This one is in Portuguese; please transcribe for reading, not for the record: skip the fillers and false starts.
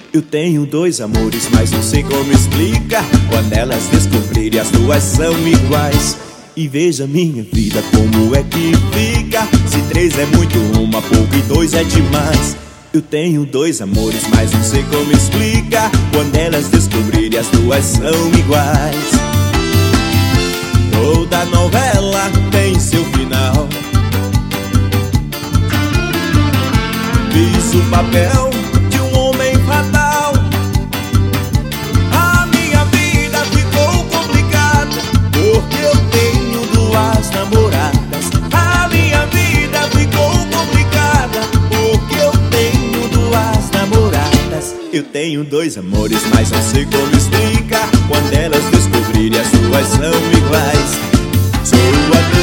Eu tenho dois amores, mas não sei como explicar. Quando elas descobrirem, as duas são iguais. E veja minha vida como é que fica. Se três é muito, uma pouco e dois é demais. Eu tenho dois amores, mas não sei como explicar. Quando elas descobrirem, as duas são iguais. Toda novela tem seu final. Fiz o papel de um homem fatal. A minha vida ficou complicada, porque eu tenho duas namoradas. A minha vida ficou complicada, porque eu tenho duas namoradas. Eu tenho dois amores, mas não sei como explicar. Quando elas descobrirem, as duas são iguais. Sou a